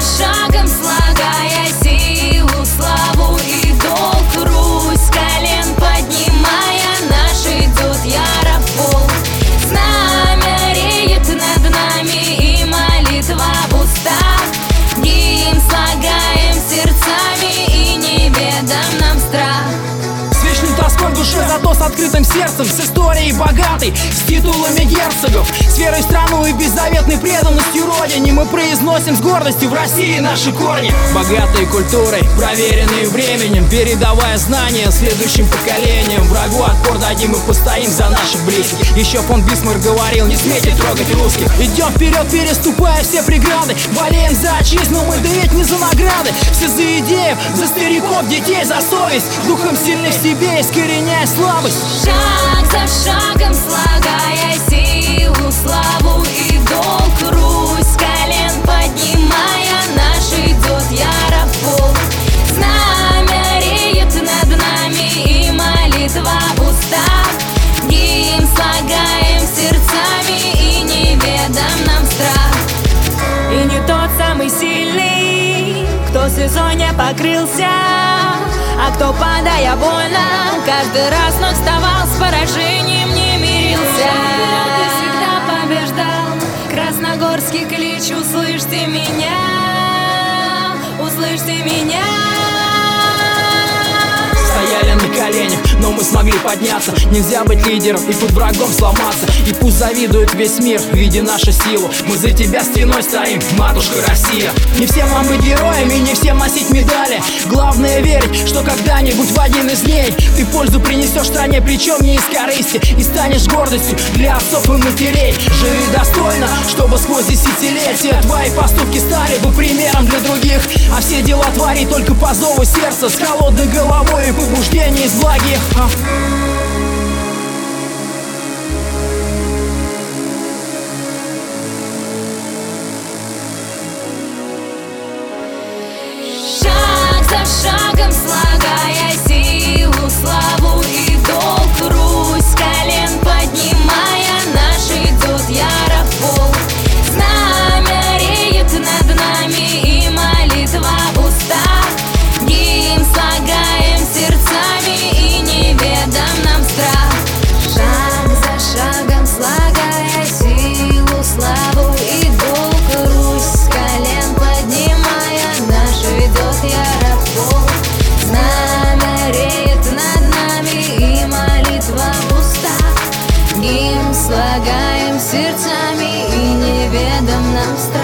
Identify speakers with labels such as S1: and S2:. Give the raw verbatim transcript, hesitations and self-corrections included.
S1: шагом слагая силу, славу и долг, Русь колен поднимая, наш идет яро в полк. Знамя реет над нами и молитва в устах, гимн слагаем сердцами и неведом нам страх.
S2: С вечной тоской в душе, зато с открытым сердцем, с историей богатой, с титулами герцогов, с верой в страну и беззаветной преданностью родине мы произносим с гордостью: в России наши корни. Богатой культурой, проверенной временем, передавая знания следующим поколениям. Врагу отпор дадим и постоим за наших близких. Еще фон Бисмарк говорил: не смейте трогать русских. Идем вперед, переступая все преграды, болеем за отчизну мы, да ведь не за награды. Все за идею, за стариков, детей, за совесть, духом сильных в себе искореняя слабость.
S1: Шаг за шагом слагая силу, славу и долг, Русь колен поднимая, наш идет яро в полк. Знамя реет над нами и молитва в устах, гимн слагаем сердцами и неведом нам страх. И не тот самый сильный, кто слезой не покрылся, а кто, падая больно, каждый раз вновь вставал, с поражением не мирился. Ты всегда побеждал, красногорский клич: услышьте меня, услышьте меня.
S2: Стояли на коленях, но мы смогли подняться. Нельзя быть лидером и под врагом сломаться. И пусть завидует весь мир, видя нашу силу, мы за тебя стеной стоим, матушка Россия. Не всем вам быть героями, не всем носить медали. Главное верить, что когда-нибудь в один из дней ты пользу принесешь стране, причем не из корысти, и станешь гордостью для отцов и матерей. Живи достойно, чтобы сквозь десятилетия твои поступки стали бы примером для других. А все дела твори только по зову сердца, с холодной головой и побуждений из благих.
S1: Шаг за шагом слагая силу, славу и долг, Русь колен поднимая, наш идет яро в полк. Знамя реет над нами и молитва в устах, гимн слагаем сердцами и неведом нам страх. Шаг за шагом слагая силу, славу и долг, Русь колен поднимая, наш идет яро в полк. Знамя реет над нами и молитва в устах, гимн слагаем сердцами и неведом нам страх.